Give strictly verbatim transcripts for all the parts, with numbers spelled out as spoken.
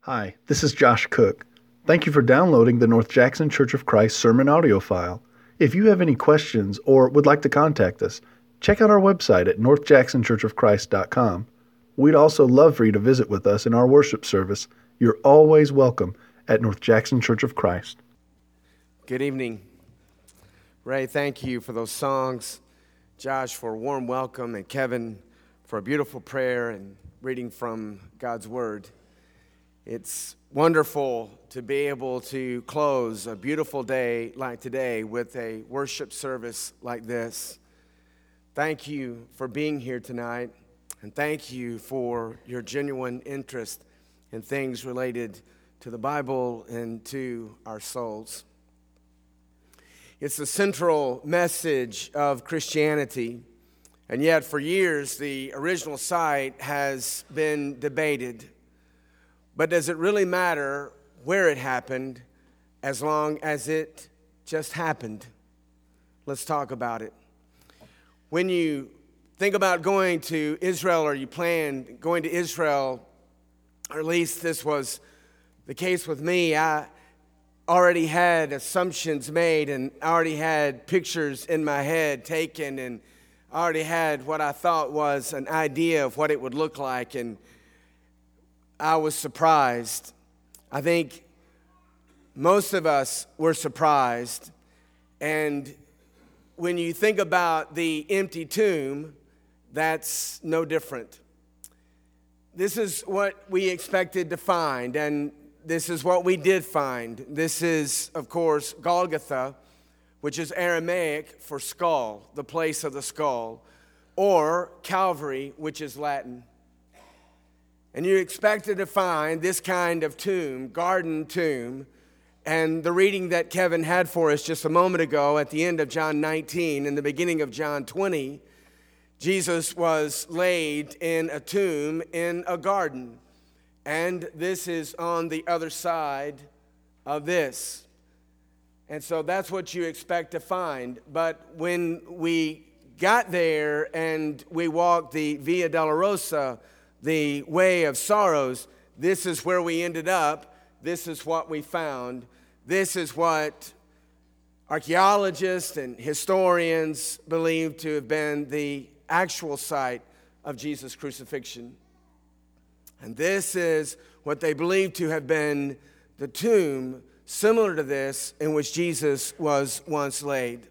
Hi, this is Josh Cook. Thank you for downloading the North Jackson Church of Christ sermon audio file. If you have any questions or would like to contact us, check out our website at north jackson church of christ dot com. We'd also love for you to visit with us in our worship service. You're always welcome at North Jackson Church of Christ. Good evening. Ray, thank you for those songs. Josh, for a warm welcome, and Kevin for a beautiful prayer and reading from God's Word. It's wonderful to be able to close a beautiful day like today with a worship service like this. Thank you for being here tonight, and thank you for your genuine interest in things related to the Bible and to our souls. It's the central message of Christianity, and yet for years the original site has been debated. But does it really matter where it happened as long as it just happened? Let's talk about it. When you think about going to Israel, or you plan going to Israel, or at least this was the case with me, I already had assumptions made and already had pictures in my head taken, and I already had what I thought was an idea of what it would look like, and I was surprised. I think most of us were surprised. And when you think about the empty tomb, that's no different. This is what we expected to find, and this is what we did find. This is, of course, Golgotha, which is Aramaic for skull, the place of the skull, or Calvary, which is Latin. And you expected to find this kind of tomb, garden tomb, and the reading that Kevin had for us just a moment ago at the end of John nineteen and the beginning of John twenty, Jesus was laid in a tomb in a garden. And this is on the other side of this. And so that's what you expect to find. But when we got there and we walked the Via Dolorosa, the way of sorrows, this is where we ended up. This is what we found. This is what archaeologists and historians believe to have been the actual site of Jesus' crucifixion. And this is what they believe to have been the tomb similar to this in which Jesus was once laid.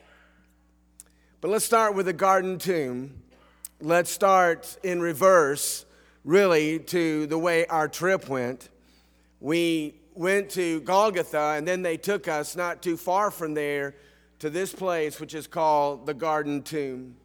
But let's start with the garden tomb. Let's start in reverse, really, to the way our trip went. We went to Golgotha, and then they took us not too far from there to this place, which is called the garden tomb.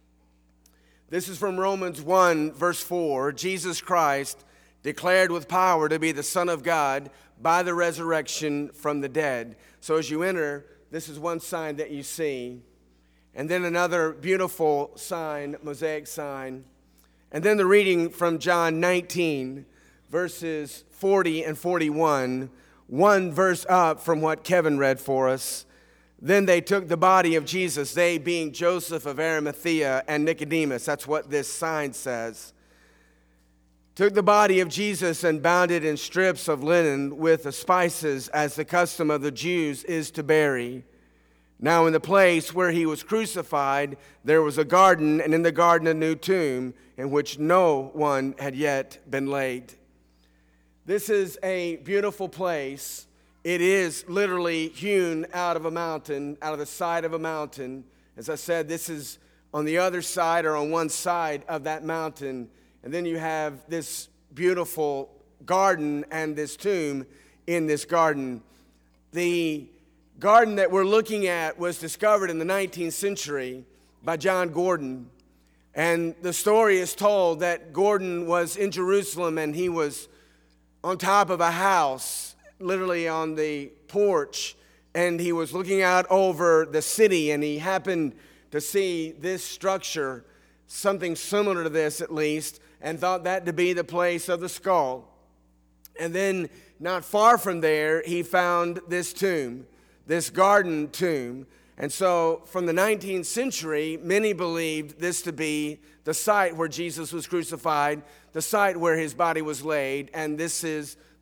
This is from Romans one, verse four. Jesus Christ, declared with power to be the Son of God by the resurrection from the dead. So as you enter, this is one sign that you see. And then another beautiful sign, mosaic sign. And then the reading from John nineteen, verses forty and forty-one, one verse up from what Kevin read for us. Then they took the body of Jesus, they being Joseph of Arimathea and Nicodemus, that's what this sign says, took the body of Jesus and bound it in strips of linen with the spices, as the custom of the Jews is to bury. Now in the place where he was crucified, there was a garden, and in the garden a new tomb, in which no one had yet been laid. This is a beautiful place. It is literally hewn out of a mountain, out of the side of a mountain. As I said, this is on the other side or on one side of that mountain. And then you have this beautiful garden and this tomb in this garden. The garden that we're looking at was discovered in the nineteenth century by John Gordon. And the story is told that Gordon was in Jerusalem, and he was on top of a house, literally on the porch, and he was looking out over the city, and he happened to see this structure, something similar to this at least, and thought that to be the place of the skull. And then not far from there, he found this tomb, this garden tomb. And so from the nineteenth century, many believed this to be the site where Jesus was crucified, the site where his body was laid, and this is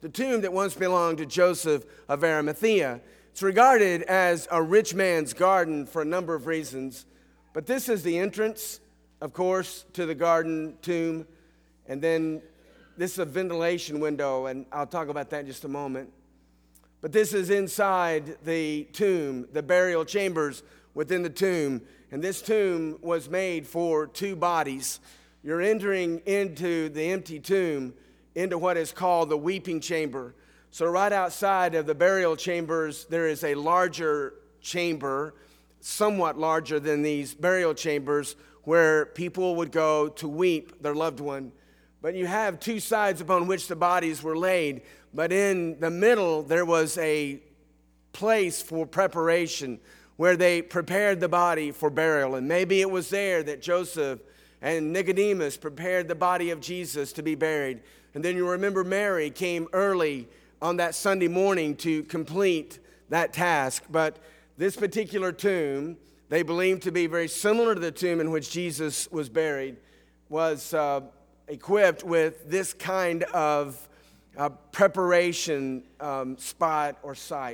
the tomb that once belonged to Joseph of Arimathea. It's regarded as a rich man's garden for a number of reasons, but this is the entrance, of course, to the garden tomb, and then this is a ventilation window, and I'll talk about that in just a moment. But this is inside the tomb, the burial chambers within the tomb, and this tomb was made for two bodies. You're entering into the empty tomb, into what is called the weeping chamber. So right outside of the burial chambers, there is a larger chamber, somewhat larger than these burial chambers, where people would go to weep their loved one. But you have two sides upon which the bodies were laid. But in the middle, there was a place for preparation where they prepared the body for burial. And maybe it was there that Joseph and Nicodemus prepared the body of Jesus to be buried. And then you remember Mary came early on that Sunday morning to complete that task. But this particular tomb, they believed to be very similar to the tomb in which Jesus was buried, was uh, equipped with this kind of uh, preparation um, spot or site.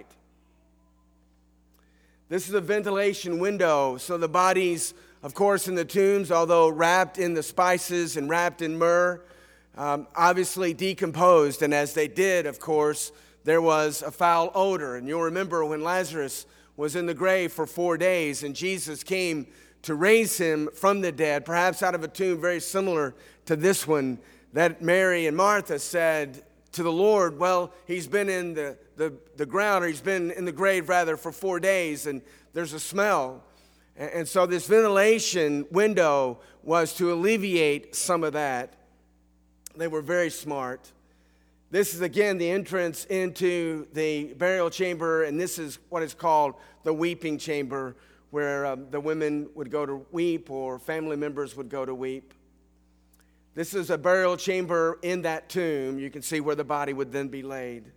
This is a ventilation window, so the bodies, of course, in the tombs, although wrapped in the spices and wrapped in myrrh, um, obviously decomposed. And as they did, of course, there was a foul odor. And you'll remember when Lazarus was in the grave for four days and Jesus came to raise him from the dead, perhaps out of a tomb very similar to this one, that Mary and Martha said to the Lord, well, he's been in the, the, the ground, or he's been in the grave rather, for four days, and there's a smell. And, and so this ventilation window was to alleviate some of that. They were very smart. This is, again, the entrance into the burial chamber, and this is what is called the weeping chamber, where um, the women would go to weep or family members would go to weep. This is a burial chamber in that tomb. You can see where the body would then be laid.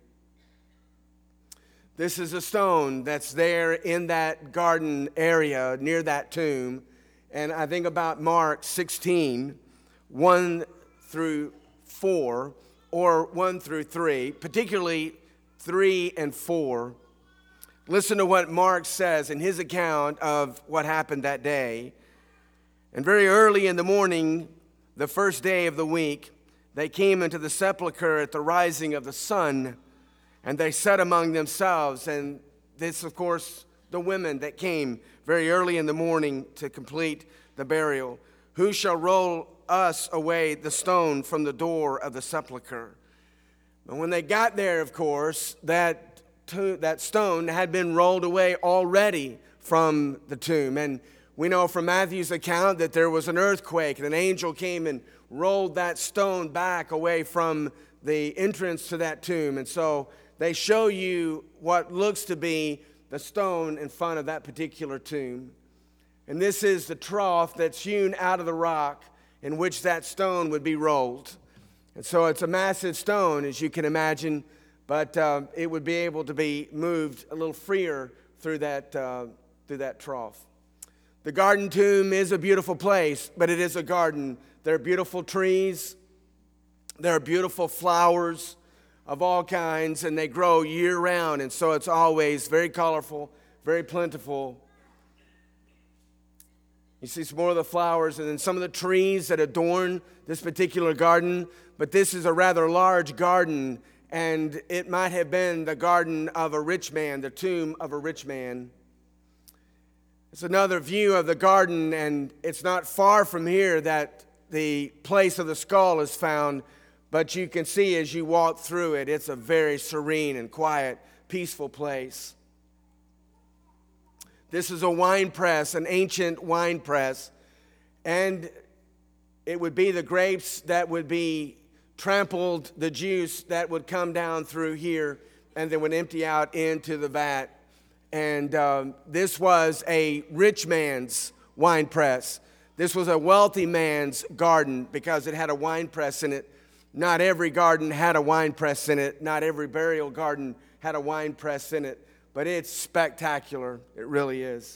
This is a stone that's there in that garden area near that tomb. And I think about Mark sixteen, one through four, or one through three, particularly three and four. Listen to what Mark says in his account of what happened that day. And very early in the morning, the first day of the week, they came into the sepulchre at the rising of the sun, and they said among themselves, and this, of course, the women that came very early in the morning to complete the burial, who shall roll us away the stone from the door of the sepulchre? And when they got there, of course, that to, that stone had been rolled away already from the tomb. And we know from Matthew's account that there was an earthquake, and an angel came and rolled that stone back away from the entrance to that tomb. And so they show you what looks to be the stone in front of that particular tomb. And this is the trough that's hewn out of the rock in which that stone would be rolled. And so it's a massive stone, as you can imagine, but uh, it would be able to be moved a little freer through that, uh, through that trough. The garden tomb is a beautiful place, but it is a garden. There are beautiful trees. There are beautiful flowers of all kinds, and they grow year-round, and so it's always very colorful, very plentiful. You see some more of the flowers and then some of the trees that adorn this particular garden, but this is a rather large garden, and it might have been the garden of a rich man, the tomb of a rich man. It's another view of the garden, and it's not far from here that the place of the skull is found, but you can see as you walk through it, it's a very serene and quiet, peaceful place. This is a wine press, an ancient wine press, and it would be the grapes that would be trampled, the juice that would come down through here, and then would empty out into the vat. And um, this was a rich man's wine press. This was a wealthy man's garden because it had a wine press in it. Not every garden had a wine press in it. Not every burial garden had a wine press in it. But it's spectacular. It really is.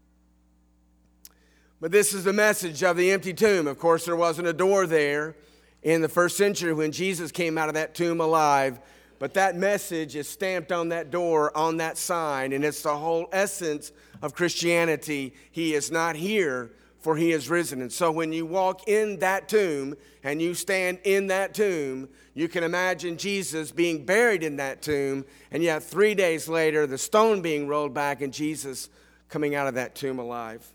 But this is the message of the empty tomb. Of course, there wasn't a door there in the first century when Jesus came out of that tomb alive. But that message is stamped on that door, on that sign, and it's the whole essence of Christianity. He is not here, for he is risen. And so when you walk in that tomb and you stand in that tomb, you can imagine Jesus being buried in that tomb, and yet three days later, the stone being rolled back and Jesus coming out of that tomb alive.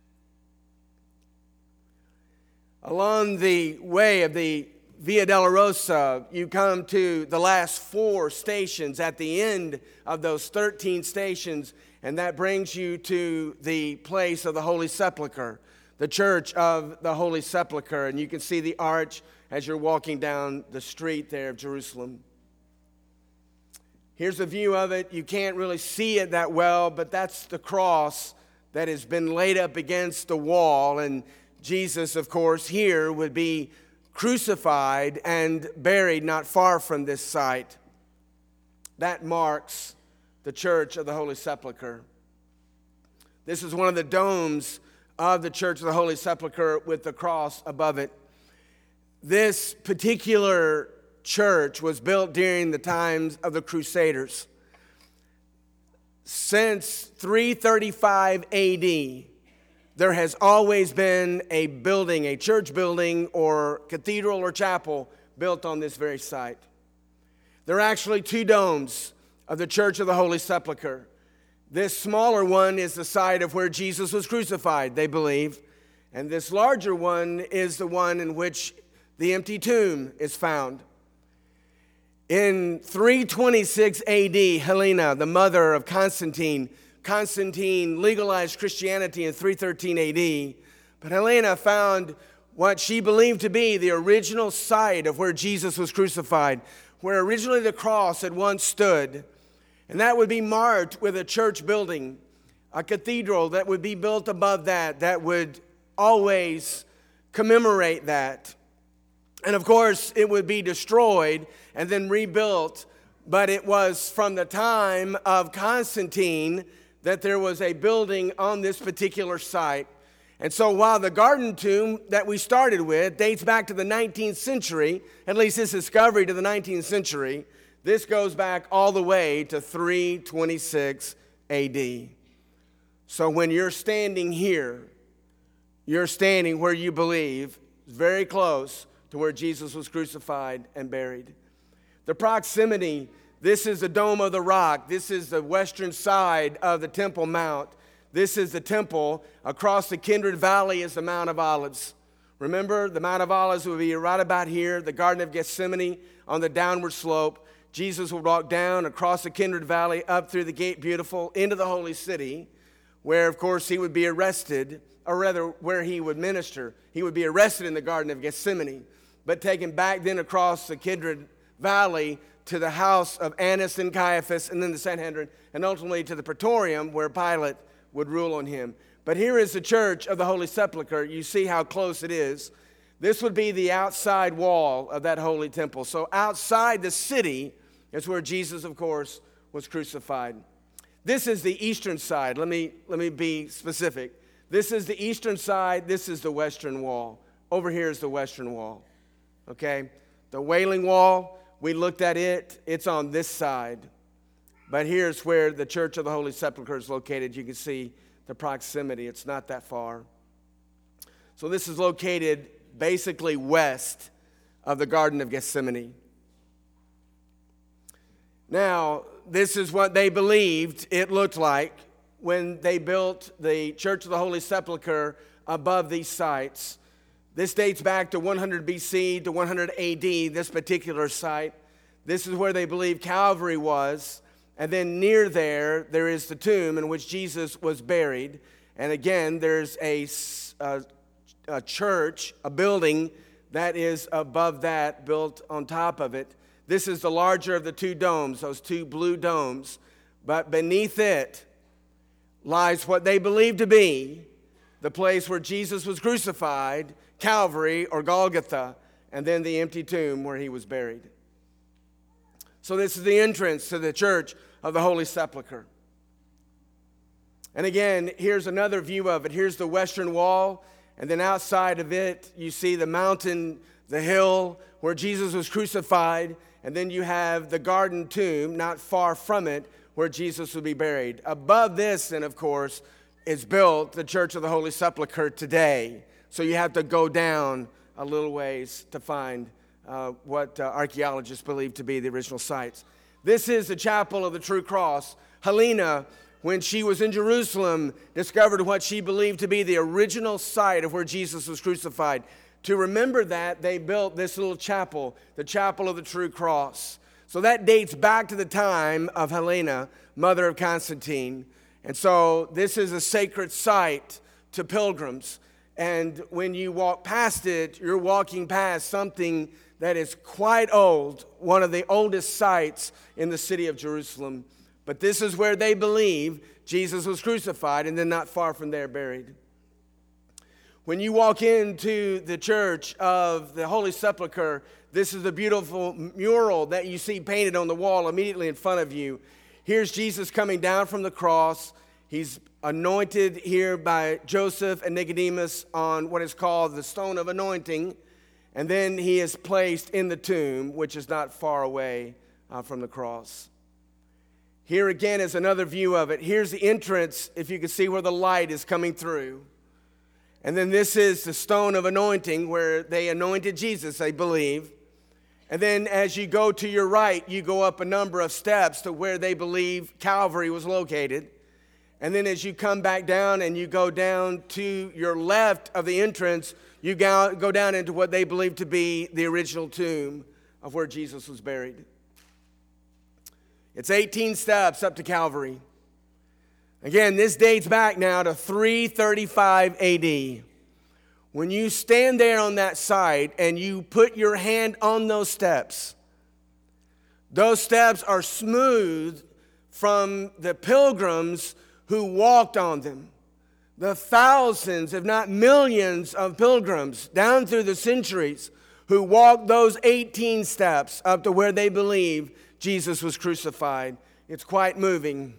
Along the way of the Via Dolorosa, you come to the last four stations at the end of those thirteen stations, and that brings you to the place of the Holy Sepulchre, the Church of the Holy Sepulchre. And you can see the arch as you're walking down the street there of Jerusalem. Here's a view of it. You can't really see it that well, but that's the cross that has been laid up against the wall. And Jesus, of course, here would be crucified and buried not far from this site. That marks the Church of the Holy Sepulchre. This is one of the domes of the Church of the Holy Sepulchre with the cross above it. This particular church was built during the times of the Crusaders. Since three thirty-five A D, there has always been a building, a church building or cathedral or chapel built on this very site. There are actually two domes of the Church of the Holy Sepulchre. This smaller one is the site of where Jesus was crucified, they believe. And this larger one is the one in which the empty tomb is found. In three twenty-six A D, Helena, the mother of Constantine, Constantine legalized Christianity in three thirteen A D, but Helena found what she believed to be the original site of where Jesus was crucified, where originally the cross had once stood, and that would be marked with a church building, a cathedral that would be built above that, that would always commemorate that. And of course, it would be destroyed and then rebuilt, but it was from the time of Constantine that there was a building on this particular site. And so while the garden tomb that we started with dates back to the nineteenth century, at least this discovery to the nineteenth century, this goes back all the way to three twenty-six A D. So when you're standing here, you're standing where you believe, very close to where Jesus was crucified and buried. The proximity, this is the Dome of the Rock. This is the western side of the Temple Mount. This is the temple. Across the Kindred Valley is the Mount of Olives. Remember, the Mount of Olives would be right about here, the Garden of Gethsemane on the downward slope. Jesus would walk down across the Kindred Valley, up through the Gate Beautiful, into the Holy City, where, of course, he would be arrested, or rather, where he would minister. He would be arrested in the Garden of Gethsemane, but taken back then across the Kindred Valley to the house of Annas and Caiaphas, and then the Sanhedrin, and ultimately to the Praetorium, where Pilate would rule on him. But here is the Church of the Holy Sepulchre. You see how close it is. This would be the outside wall of that holy temple. So outside the city is where Jesus, of course, was crucified. This is the eastern side. Let me, let me be specific. This is the eastern side. This is the western wall. Over here is the western wall. Okay? The Wailing Wall, we looked at it. It's on this side. But here's where the Church of the Holy Sepulchre is located. You can see the proximity. It's not that far. So this is located basically west of the Garden of Gethsemane. Now, this is what they believed it looked like when they built the Church of the Holy Sepulchre above these sites. This dates back to one hundred B C to one hundred A D, this particular site. This is where they believe Calvary was. And then near there, there is the tomb in which Jesus was buried. And again, there's a, a, a church, a building that is above that, built on top of it. This is the larger of the two domes, those two blue domes. But beneath it lies what they believe to be the place where Jesus was crucified, Calvary or Golgotha, and then the empty tomb where he was buried. So this is the entrance to the Church of the Holy Sepulchre. And again, here's another view of it. Here's the western wall, and then outside of it, you see the mountain, the hill where Jesus was crucified, and then you have the garden tomb not far from it where Jesus would be buried. Above this, and of course, is built the Church of the Holy Sepulchre today. So you have to go down a little ways to find uh, what uh, archaeologists believe to be the original sites. This is the Chapel of the True Cross. Helena, when she was in Jerusalem, discovered what she believed to be the original site of where Jesus was crucified. To remember that, they built this little chapel, the Chapel of the True Cross. So that dates back to the time of Helena, mother of Constantine. And so this is a sacred site to pilgrims. And when you walk past it, you're walking past something that is quite old, one of the oldest sites in the city of Jerusalem. But this is where they believe Jesus was crucified, and then not far from there buried. When you walk into the Church of the Holy Sepulchre, this is the beautiful mural that you see painted on the wall immediately in front of you. Here's Jesus coming down from the cross. He's anointed here by Joseph and Nicodemus on what is called the stone of anointing. And then he is placed in the tomb, which is not far away uh, from the cross. Here again is another view of it. Here's the entrance, if you can see where the light is coming through. And then this is the stone of anointing where they anointed Jesus, I believe. And then as you go to your right, you go up a number of steps to where they believe Calvary was located. And then as you come back down and you go down to your left of the entrance, you go, go down into what they believe to be the original tomb of where Jesus was buried. It's eighteen steps up to Calvary. Again, this dates back now to three thirty-five A D. When you stand there on that site and you put your hand on those steps, those steps are smooth from the pilgrims who walked on them. The thousands, if not millions, of pilgrims down through the centuries who walked those eighteen steps up to where they believe Jesus was crucified. It's quite moving.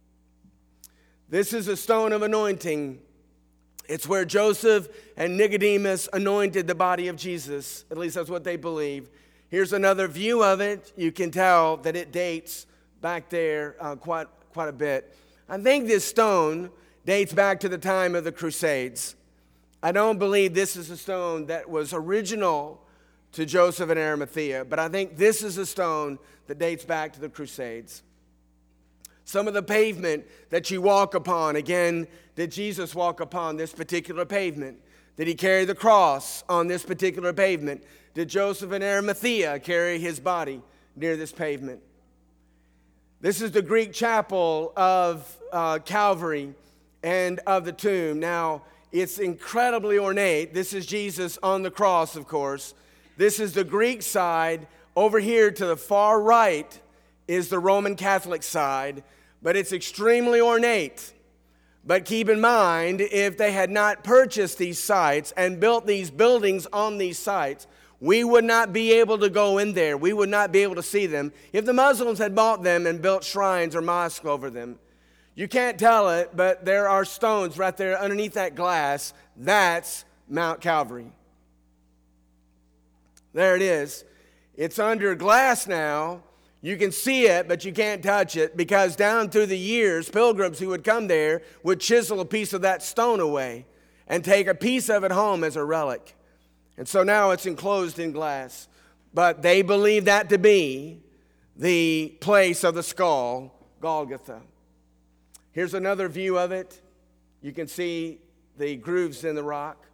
This is a stone of anointing. It's where Joseph and Nicodemus anointed the body of Jesus. At least that's what they believe. Here's another view of it. You can tell that it dates back there uh, quite, quite a bit. I think this stone dates back to the time of the Crusades. I don't believe this is a stone that was original to Joseph and Arimathea, but I think this is a stone that dates back to the Crusades. Some of the pavement that you walk upon, again, did Jesus walk upon this particular pavement? Did he carry the cross on this particular pavement? Did Joseph and Arimathea carry his body near this pavement? This is the Greek chapel of uh, Calvary and of the tomb. Now, it's incredibly ornate. This is Jesus on the cross, of course. This is the Greek side. Over here to the far right is the Roman Catholic side, but it's extremely ornate. But keep in mind, if they had not purchased these sites and built these buildings on these sites, we would not be able to go in there. We would not be able to see them if the Muslims had bought them and built shrines or mosques over them. You can't tell it, but there are stones right there underneath that glass. That's Mount Calvary. There it is. It's under glass now. You can see it, but you can't touch it because down through the years, pilgrims who would come there would chisel a piece of that stone away and take a piece of it home as a relic. And so now it's enclosed in glass. But they believe that to be the place of the skull, Golgotha. Here's another view of it. You can see the grooves in the rock.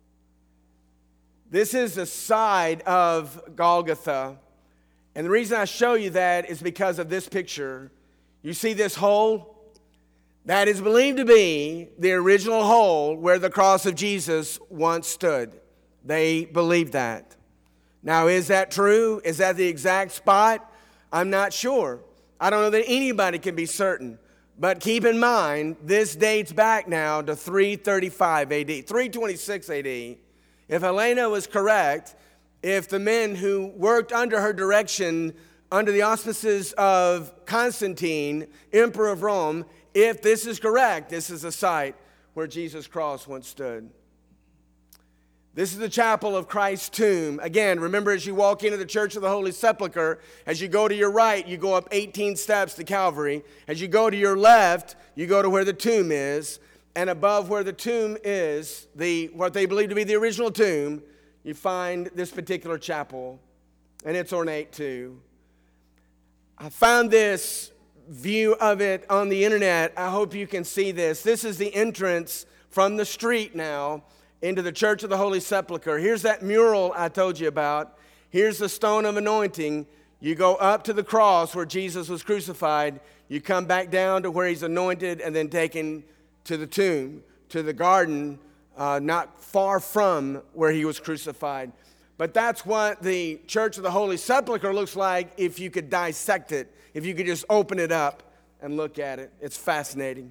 This is the side of Golgotha. And the reason I show you that is because of this picture. You see this hole? That is believed to be the original hole where the cross of Jesus once stood. They believe that. Now, is that true? Is that the exact spot? I'm not sure. I don't know that anybody can be certain. But keep in mind, this dates back now to three thirty-five A D, three twenty-six A D. If Helena was correct, if the men who worked under her direction, under the auspices of Constantine, Emperor of Rome, if this is correct, this is the site where Jesus' cross once stood. This is the chapel of Christ's tomb. Again, remember, as you walk into the Church of the Holy Sepulchre, as you go to your right, you go up eighteen steps to Calvary. As you go to your left, you go to where the tomb is. And above where the tomb is, the what they believe to be the original tomb, you find this particular chapel. And it's ornate too. I found this view of it on the internet. I hope you can see this. This is the entrance from the street now into the Church of the Holy Sepulchre. Here's that mural I told you about. Here's the stone of anointing. You go up to the cross where Jesus was crucified. You come back down to where he's anointed and then taken to the tomb, to the garden, uh, not far from where he was crucified. But that's what the Church of the Holy Sepulchre looks like if you could dissect it, if you could just open it up and look at it. It's fascinating.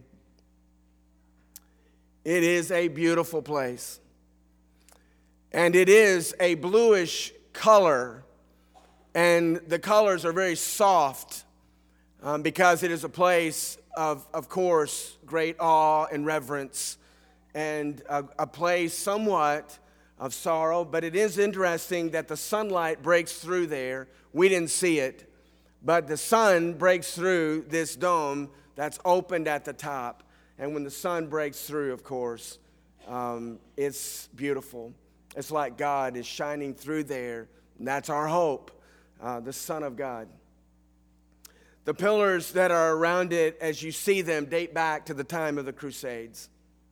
It is a beautiful place. And it is a bluish color. And the colors are very soft um, because it is a place of, of course, great awe and reverence. And a, a place somewhat of sorrow. But it is interesting that the sunlight breaks through there. We didn't see it. But the sun breaks through this dome that's opened at the top. And when the sun breaks through, of course, um, it's beautiful. It's like God is shining through there. And that's our hope, uh, the Son of God. The pillars that are around it, as you see them, date back to the time of the Crusades.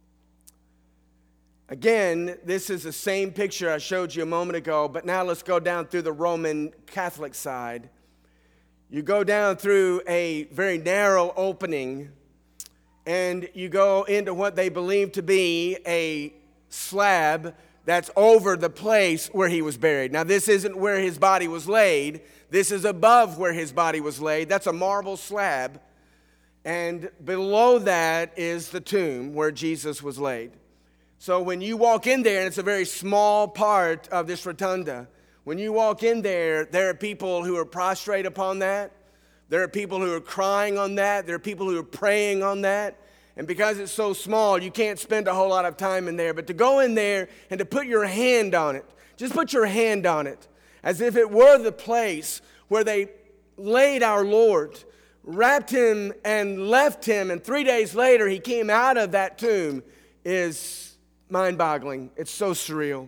Again, this is the same picture I showed you a moment ago, but now let's go down through the Roman Catholic side. You go down through a very narrow opening, and you go into what they believe to be a slab that's over the place where he was buried. Now, this isn't where his body was laid. This is above where his body was laid. That's a marble slab. And below that is the tomb where Jesus was laid. So when you walk in there, and it's a very small part of this rotunda, when you walk in there, there are people who are prostrate upon that. There are people who are crying on that. There are people who are praying on that. And because it's so small, you can't spend a whole lot of time in there. But to go in there and to put your hand on it, just put your hand on it, as if it were the place where they laid our Lord, wrapped him and left him, and three days later he came out of that tomb, is mind-boggling. It's so surreal.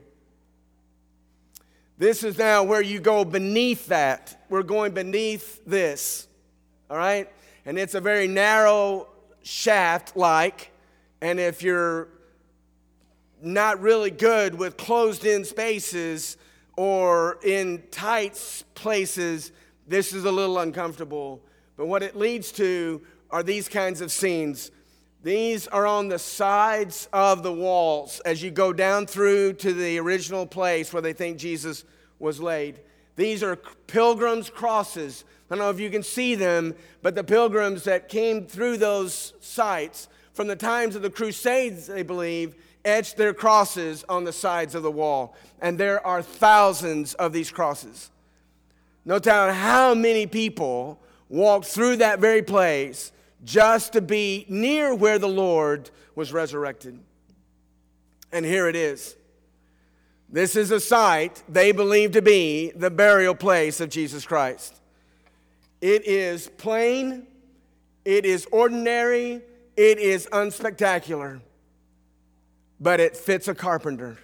This is now where you go beneath that. We're going beneath this, all right? And it's a very narrow shaft-like, and if you're not really good with closed-in spaces or in tight places, this is a little uncomfortable. But what it leads to are these kinds of scenes. These are on the sides of the walls as you go down through to the original place where they think Jesus was laid. These are pilgrims' crosses. I don't know if you can see them, but the pilgrims that came through those sites from the times of the Crusades, they believe, etched their crosses on the sides of the wall. And there are thousands of these crosses. No telling how many people walked through that very place just to be near where the Lord was resurrected. And here it is. This is a site they believe to be the burial place of Jesus Christ. It is plain, it is ordinary, it is unspectacular, but it fits a carpenter.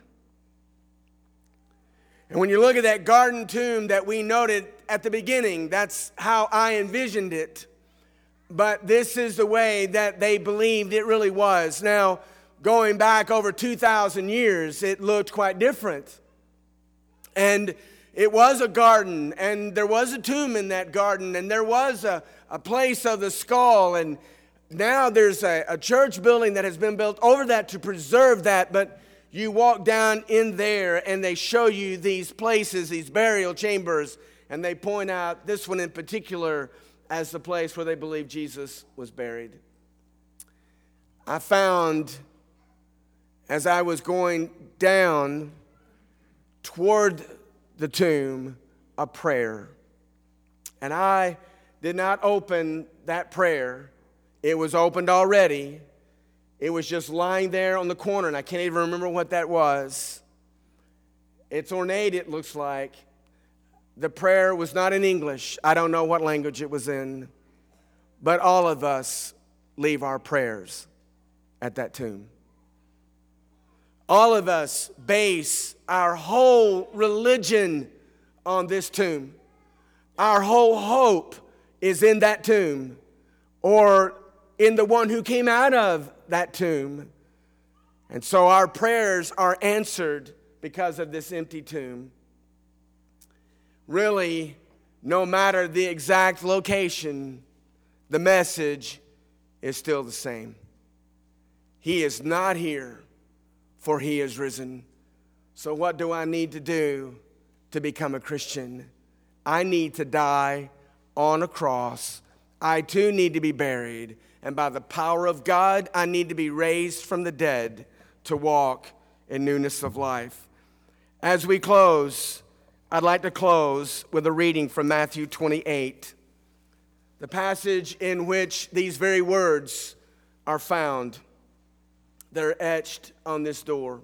And when you look at that garden tomb that we noted at the beginning, that's how I envisioned it. But this is the way that they believed it really was. Now, going back over two thousand years, it looked quite different. And it was a garden, and there was a tomb in that garden, and there was a, a place of the skull, and now there's a, a church building that has been built over that to preserve that, but you walk down in there, and they show you these places, these burial chambers, and they point out this one in particular as the place where they believe Jesus was buried. I found, as I was going down toward the tomb, a prayer. And I did not open that prayer. It was opened already. It was just lying there on the corner, and I can't even remember what that was. It's ornate, it looks like. The prayer was not in English. I don't know what language it was in. But all of us leave our prayers at that tomb. All of us base our whole religion on this tomb. Our whole hope is in that tomb, or in the one who came out of that tomb. And so our prayers are answered because of this empty tomb. Really, no matter the exact location, the message is still the same. He is not here, for he is risen. So what do I need to do to become a Christian? I need to die on a cross. I too need to be buried. And by the power of God, I need to be raised from the dead to walk in newness of life. As we close, I'd like to close with a reading from Matthew twenty-eight, the passage in which these very words are found. They're etched on this door.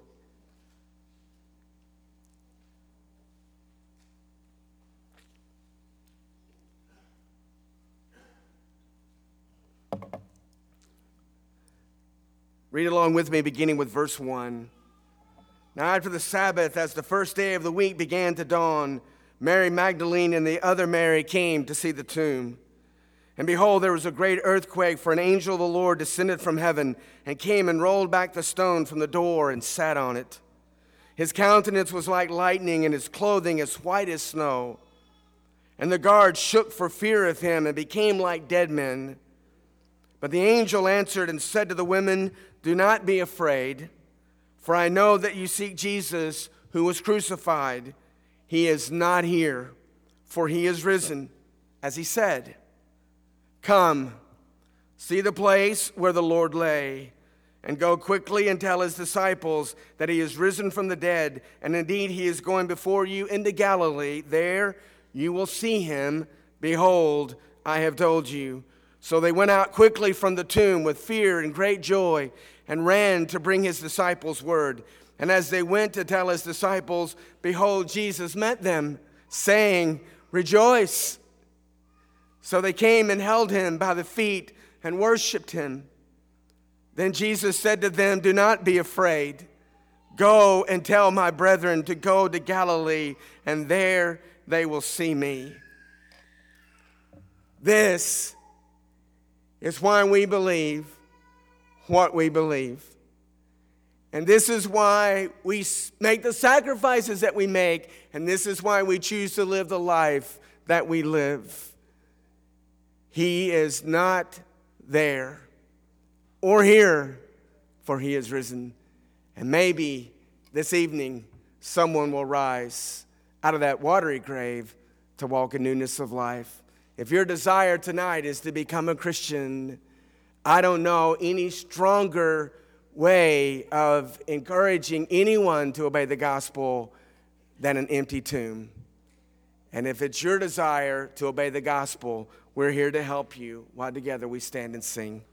Read along with me, beginning with verse one. Now after the Sabbath, as the first day of the week began to dawn, Mary Magdalene and the other Mary came to see the tomb. And behold, there was a great earthquake, for an angel of the Lord descended from heaven and came and rolled back the stone from the door and sat on it. His countenance was like lightning, and his clothing as white as snow. And the guards shook for fear of him and became like dead men. But the angel answered and said to the women, "Do not be afraid, for I know that you seek Jesus who was crucified. He is not here, for he is risen, as he said. Come, see the place where the Lord lay, and go quickly and tell his disciples that he is risen from the dead, and indeed he is going before you into Galilee. There you will see him. Behold, I have told you." So they went out quickly from the tomb with fear and great joy, and ran to bring his disciples word. And as they went to tell his disciples, behold, Jesus met them, saying, "Rejoice." So they came and held him by the feet and worshiped him. Then Jesus said to them, "Do not be afraid. Go and tell my brethren to go to Galilee, and there they will see me." This is why we believe what we believe. And this is why we make the sacrifices that we make, and this is why we choose to live the life that we live. He is not there or here, for he is risen. And maybe this evening someone will rise out of that watery grave to walk in newness of life. If your desire tonight is to become a Christian, I don't know any stronger way of encouraging anyone to obey the gospel than an empty tomb. And if it's your desire to obey the gospel, we're here to help you while together we stand and sing.